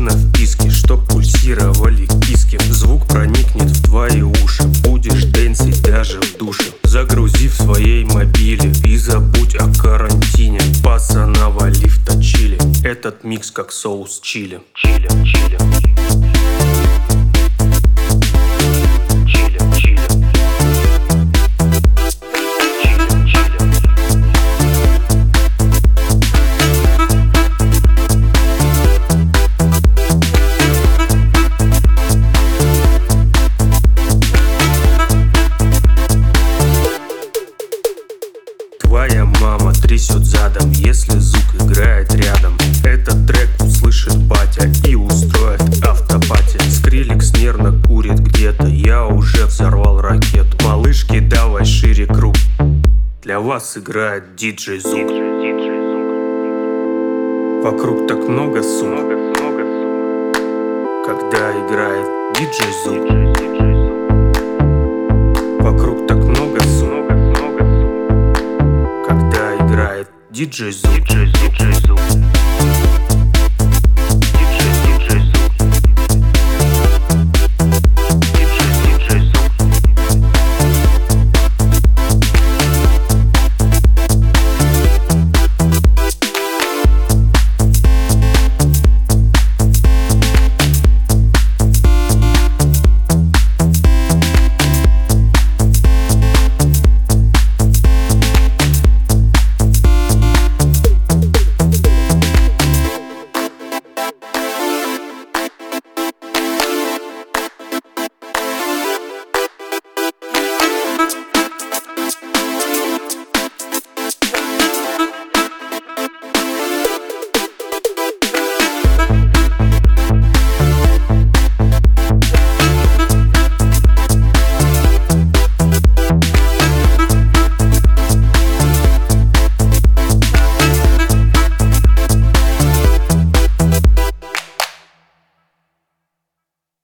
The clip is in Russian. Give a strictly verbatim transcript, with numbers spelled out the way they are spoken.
на вписке, чтоб пульсировали киски. Звук проникнет в твои уши, будешь дэнсить даже в душе. Загрузи в своей мобиле и забудь о карантине. Паса навали в точили, этот микс как соус чили. Чили, чили. Твоя мама трясет задом, если звук играет рядом. Этот трек услышит батя и устроит автопати. Скриликс нервно курит где-то, я уже взорвал ракету. Малышки, давай шире круг, для вас играет диджей Зук. Вокруг так много сумок, когда играет диджей Зук. Вокруг так много сумок, когда играет диджей Зук.